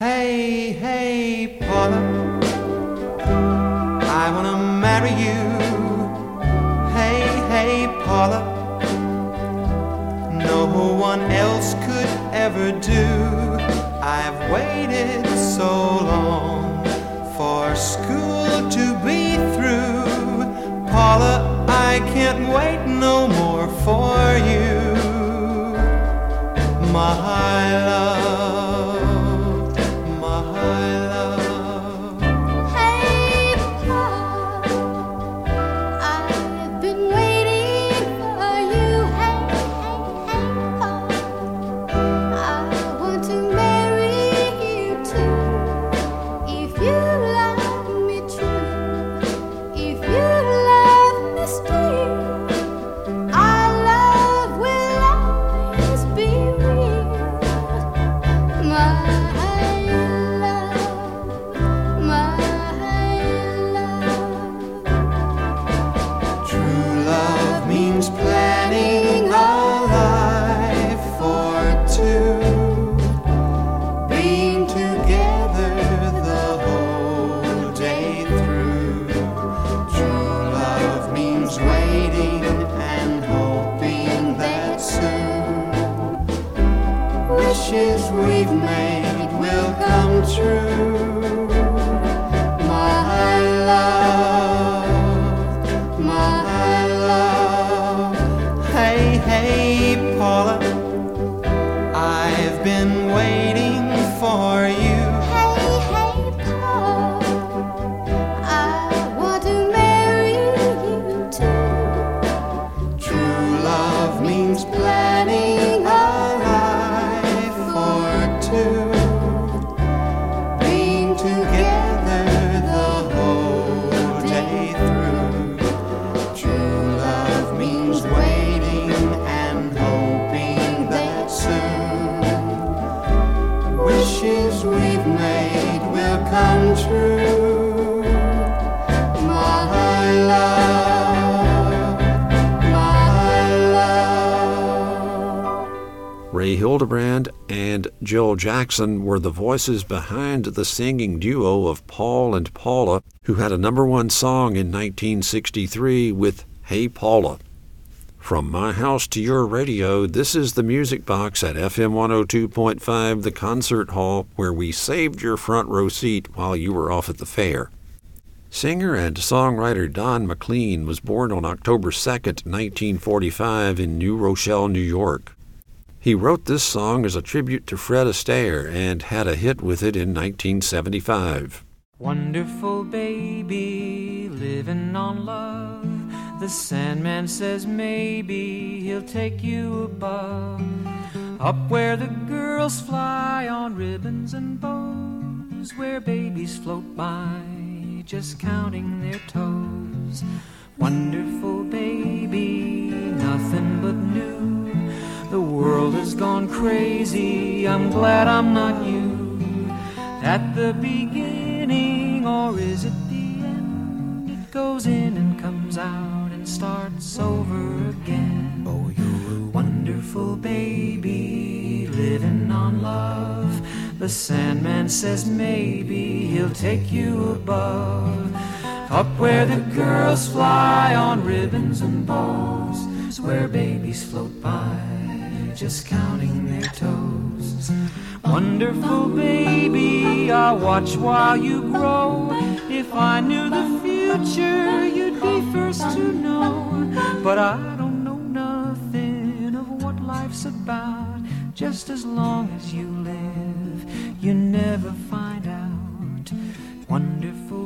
Hey, hey, Paula, I wanna marry you. Hey, hey, Paula, no one else could ever do. I've waited so long for school to be through. Paula, I can't wait no more for you, my love. Planning a life for two, being together the whole day through. True love means waiting and hoping that soon wishes we've made will come true, my love, my love. Hey, hey, Paula, I've been waiting for you. Hey, hey, Paula, I want to marry you too. True love means planning a life for two, being together the whole day through. True love means waiting and hoping that soon wishes we've made will come true, my love, my love. Ray Hildebrand and Jill Jackson were the voices behind the singing duo of Paul and Paula, who had a #1 song in 1963 with Hey Paula. From my house to your radio, this is the Music Box at FM 102.5, the concert hall, where we saved your front row seat while you were off at the fair. Singer and songwriter Don McLean was born on October 2nd, 1945 in New Rochelle, New York. He wrote this song as a tribute to Fred Astaire and had a hit with it in 1975. Wonderful baby, living on love. The Sandman says maybe he'll take you above, up where the girls fly on ribbons and bows, where babies float by just counting their toes. Wonderful baby, nothing but new. The world has gone crazy, I'm glad I'm not you. At the beginning, or is it the end? It goes in and comes out and starts over again. Oh, you're a wonderful baby, living on love. The Sandman says maybe he'll take you above, up where the girls fly on ribbons and bows, where babies float by just counting their toes. Wonderful baby, I'll watch while you grow. If I knew the future, you'd be first to know. But I don't know nothing of what life's about. Just as long as you live, you never find out. Wonderful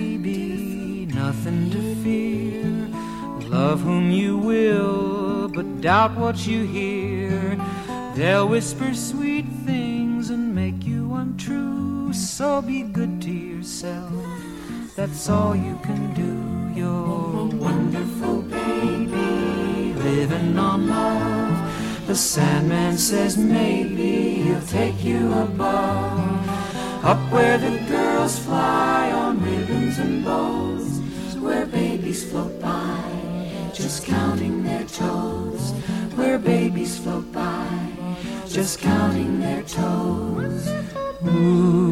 baby, nothing to fear. Love whom you will, but doubt what you hear. They'll whisper sweet things and make you untrue. So be good to yourself, that's all you can do. You're a wonderful baby, living on love. The Sandman says maybe he'll take you above, up where the girls fly on ribbons and bows, where babies float by just counting their toes, where babies float by just counting their toes. Ooh.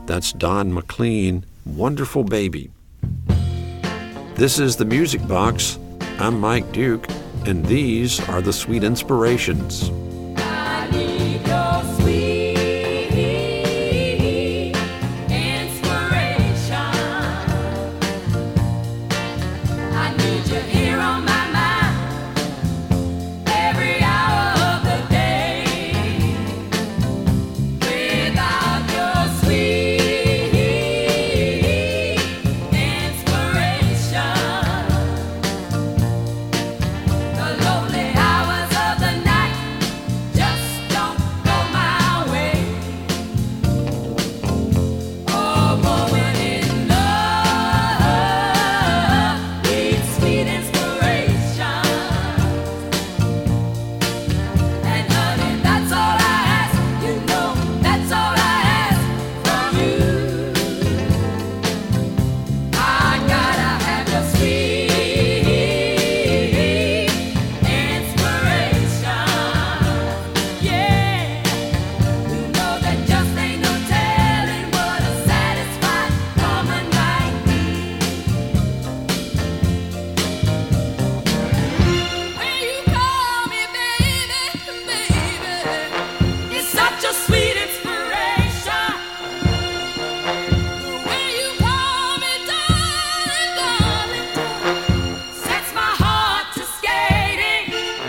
That's Don McLean, Wonderful Baby. This is the Music Box. I'm Mike Duke, and these are the Sweet Inspirations. I need your sweet inspiration. I need you here on my mind every hour of the day. Without your sweet inspiration, the lonely hours of the night just don't go my way. Oh, woman in love needs sweet inspiration. And honey, that's all I ask. You know, that's all I ask from you. I gotta have your sweet inspiration. Yeah, you know that just ain't no telling what a satisfied woman might be. When you call me baby, baby, it's such a sweet inspiration. When you call me darling, darling, sets my heart to skating.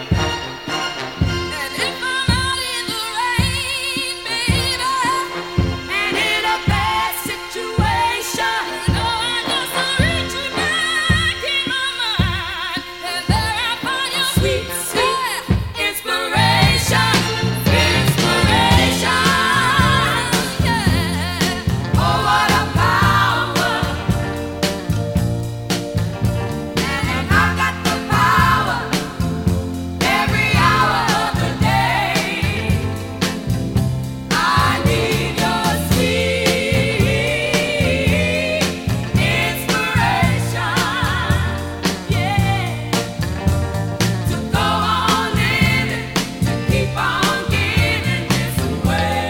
And if I'm out in the rain, baby, and in a bad situation, I just reach back in my mind, and there I find your sweet, sweet inspiration. Inspiration, yeah. Oh, what a power. And I've got the power every hour of the day. I need your sweet inspiration, yeah, to go on living, to keep on giving this away.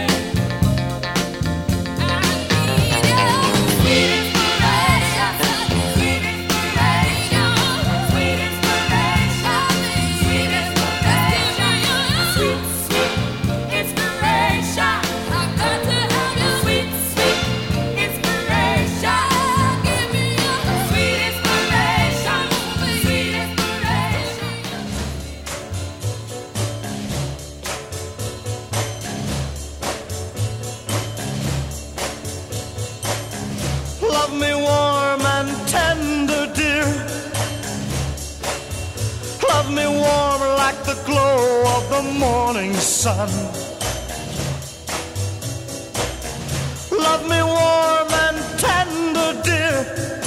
I need your sweet inspiration, sweet inspiration, sweet inspiration, sweet inspiration, sweet, sweet inspiration. I've got to have your sweet, sweet inspiration. Give me your sweet inspiration, sweet inspiration. Love me warm and tender, dear. Love me warm like the glow of the morning sun. Love me warm and tender, dear.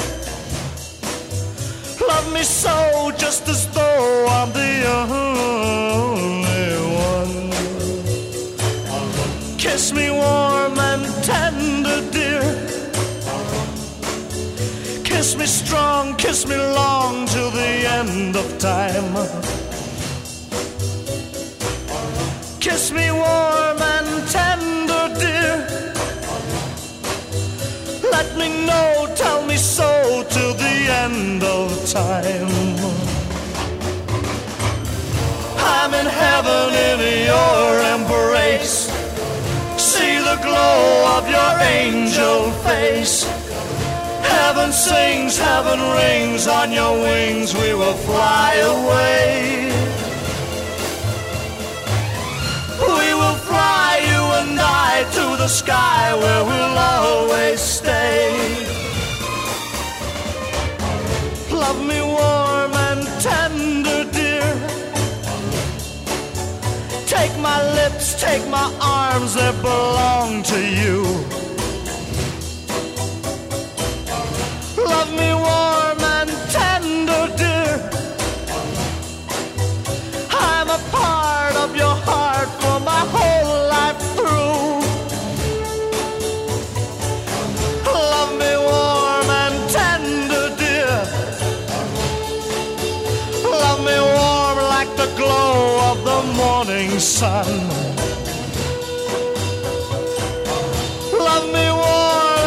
Love me so, just as though I'm the only one. Kiss me warm and tender, dear. Kiss me strong, kiss me long till the end of time. Kiss me warm and tender, dear. Let me know, tell me so till the end of time. I'm in heaven in your embrace. See the glow of your angel face. Heaven sings, heaven rings, on your wings we will fly away. We will fly, you and I, to the sky where we'll always stay. Love me warm and tender, dear. Take my lips, take my arms, they belong to you. Love me warm and tender, dear. I'm a part of your heart for my whole life through. Love me warm and tender, dear. Love me warm like the glow of the morning sun. Love me warm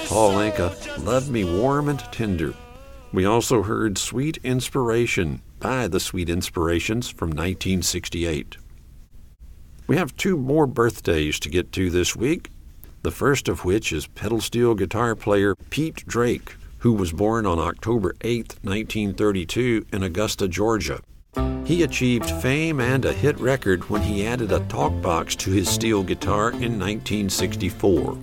Paul Anka, Love Me Warm and Tender. We also heard Sweet Inspiration by the Sweet Inspirations from 1968. We have two more birthdays to get to this week, the first of which is pedal steel guitar player Pete Drake, who was born on October 8, 1932 in Augusta, Georgia. He achieved fame and a hit record when he added a talk box to his steel guitar in 1964.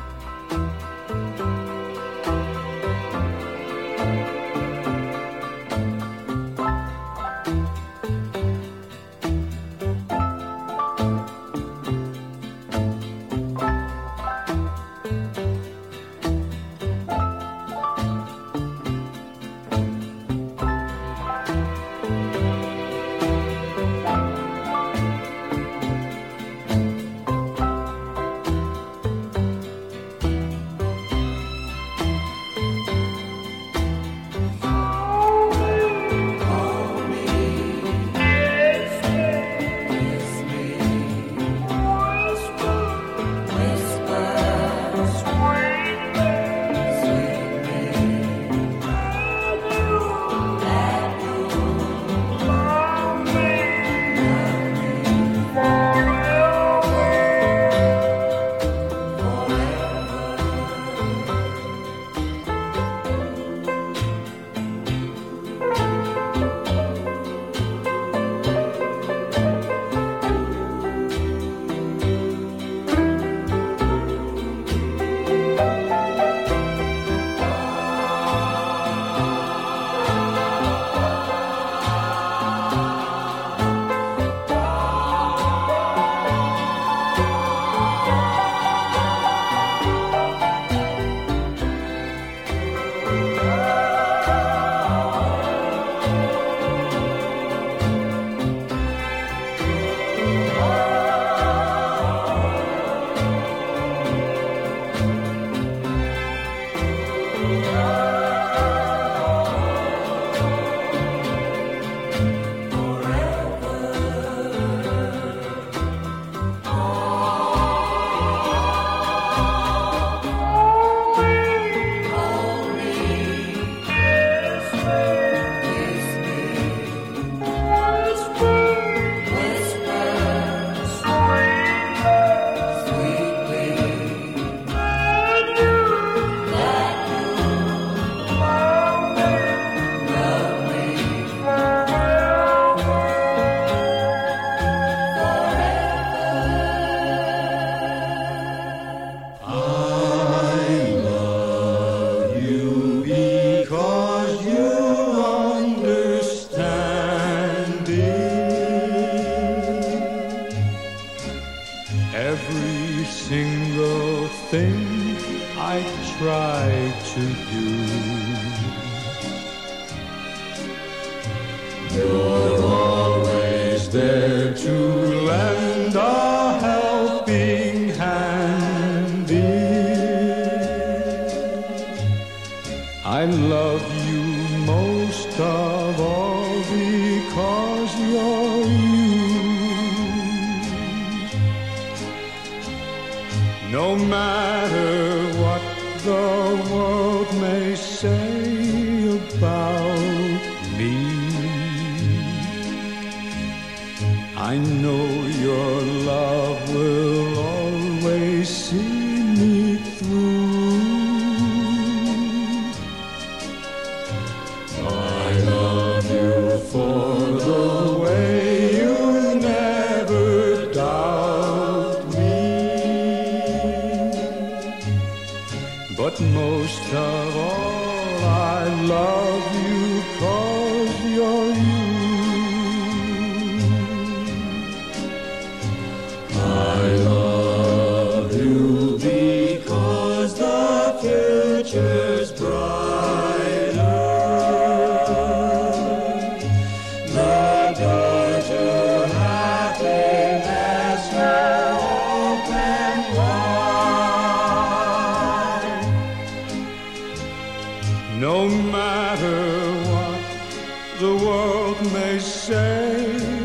No matter what the world may say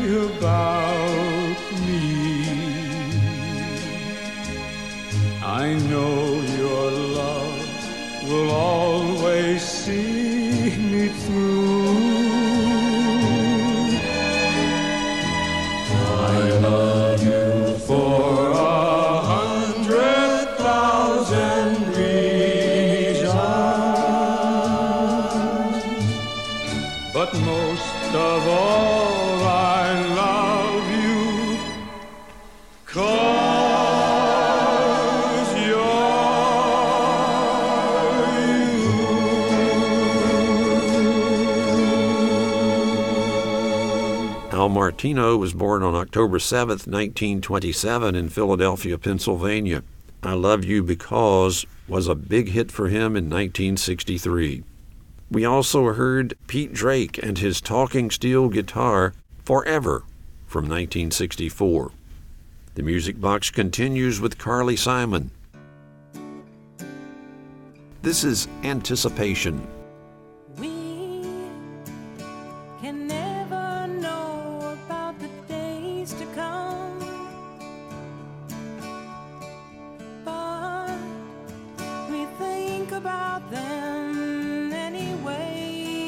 about me, I know your love Al Martino was born on October 7, 1927 in Philadelphia, Pennsylvania. I Love You Because was a big hit for him in 1963. We also heard Pete Drake and his talking steel guitar, Forever, from 1964. The Music Box continues with Carly Simon. This is Anticipation. We can never know about the days to come, but we think about them anyway.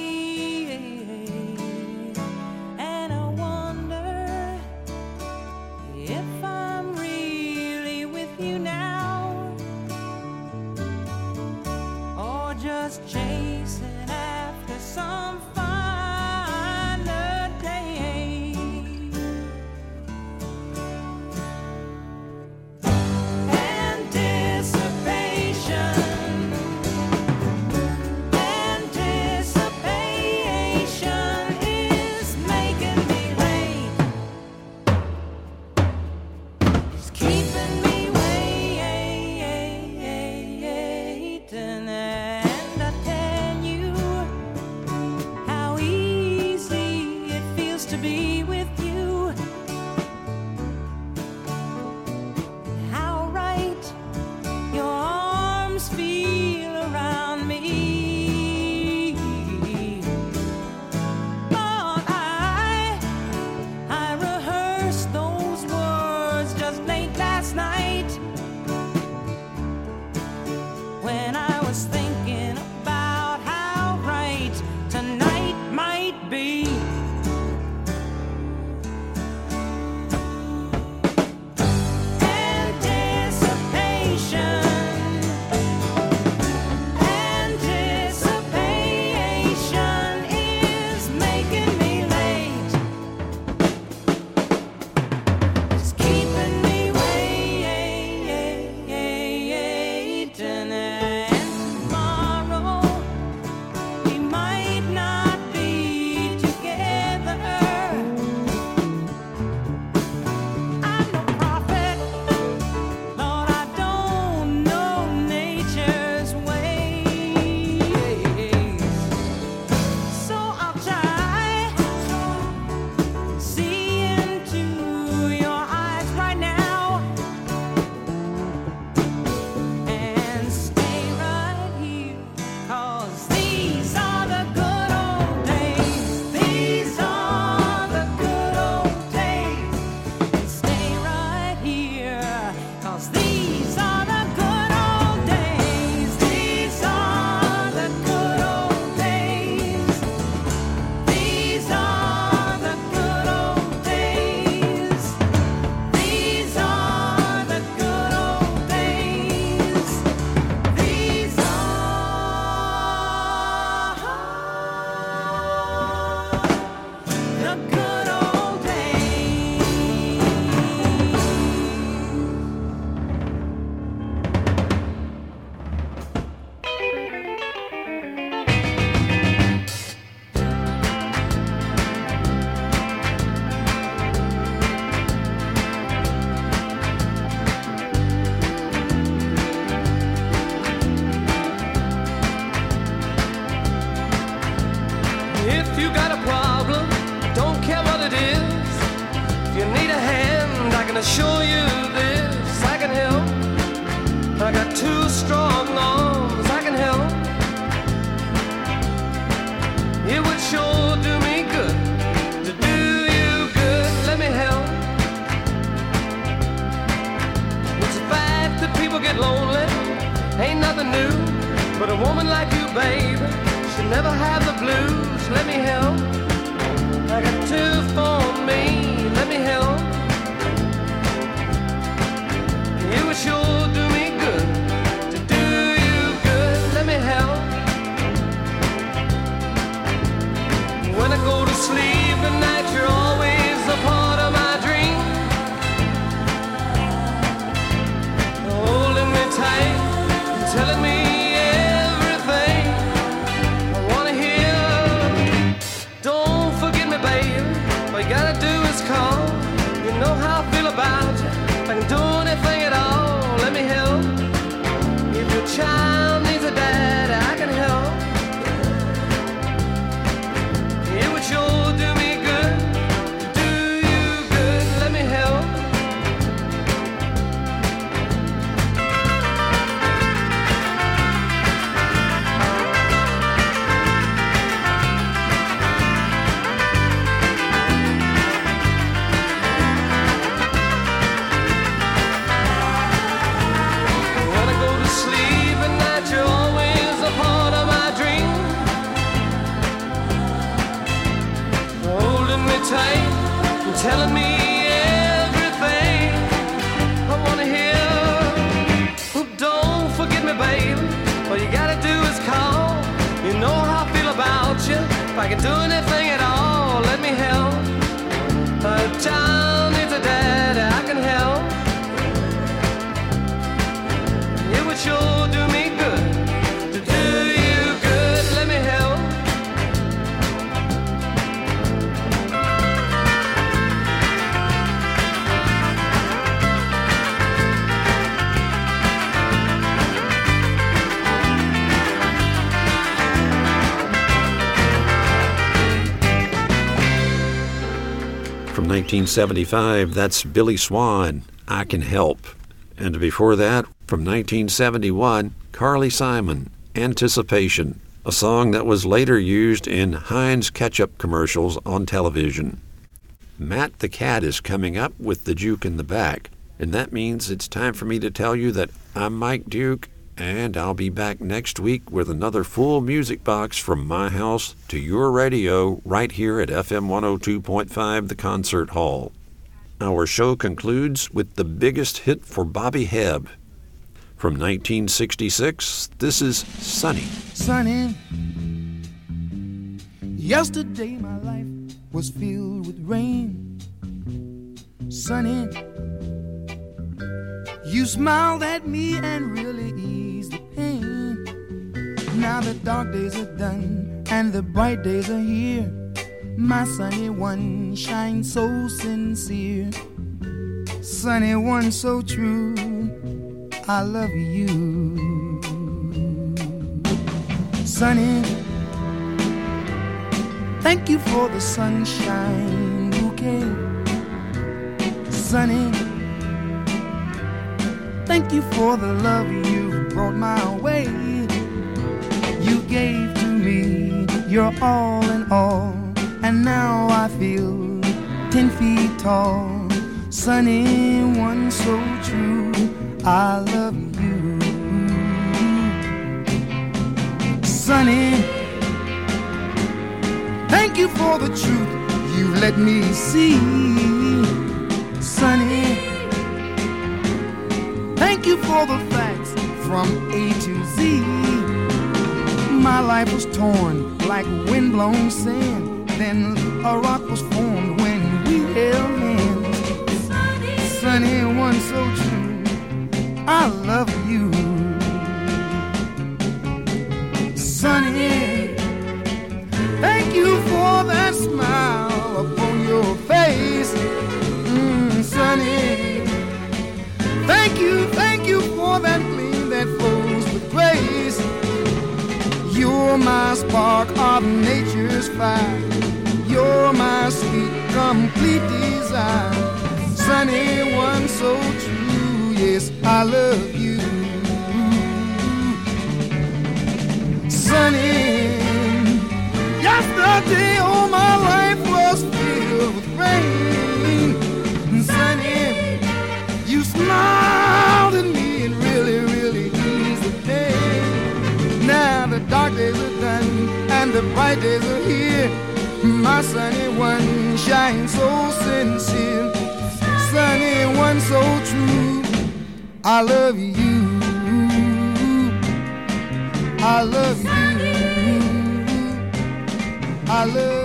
And I wonder if I'm really with you now, or just chasing after some finer day. Anticipation, anticipation is making me late. It's keeping me waiting, and I tell you how easy it feels to be with you, how right your arms feel around me. But I rehearsed those words just late last night when I was thinking about how right tonight might be. Anticipation, anticipation is making me late. It's keeping me waiting, and tomorrow we might not be together. I'm no prophet, Lord, I don't know nature's ways, so I'll try see into your eyes right now and stay right here, 'cause these are the good old days. These are the good old days. Stay right here, 'cause these are the good old days. These are the good old days. These are the good old days. These are the good old days. These are the good old days. If you got a problem, don't care what it is. If you need a hand, I can assure you this. I can help. I got two strong arms. I can help. It would sure do me good to do you good. Let me help. It's a fact that people get lonely. Ain't nothing new. But a woman like you, babe, should never have the blues. Let me help. I got two for me. Let me help. It would sure do me good to do you good. Let me help. When I tape and telling me everything I wanna hear. Oh, don't forget me, baby. All you gotta do is call. You know how I feel about you. If I can do anything at all, let me help. A child needs a daddy, I can help. It would sure do me good to do you good. Let me help. From 1975, that's Billy Swan, I Can Help. And before that, from 1971, Carly Simon, Anticipation, a song that was later used in Heinz ketchup commercials on television. Matt the Cat is coming up with the Juke in the back, and that means it's time for me to tell you that I'm Mike Duke, and I'll be back next week with another full music box from my house to your radio right here at FM 102.5 The Concert Hall. Our show concludes with the biggest hit for Bobby Hebb. From 1966, this is Sunny. Sunny, yesterday my life was filled with rain. Sunny, you smiled at me and really eased the pain. Now the dark days are done and the bright days are here. My sunny one shines so sincere. Sunny one so true, I love you. Sunny, thank you for the sunshine bouquet. Sunny, thank you for the love you brought my way. You gave to me your all in all, and now I feel 10 feet tall. Sunny one so true, I love you. Sunny, thank you for the truth you let me see. Sunny, thank you for the facts from A to Z. My life was torn like windblown sand. Then a rock was formed when we held hands. Sunny one so true, I love you. Sunny, thank you for that smile upon your face. Sunny, thank you for that gleam that flows with grace. You're my spark of nature's fire. You're my sweet, complete desire. Sunny one so true, yes, I love you. Sunny, yesterday all my life was filled with rain. Sunny, you smiled at me and really, really eased the pain. Now the dark days are done and the bright days are here. My sunny one shines so sincere. Sunny one so true, I love you. I love you. I love you.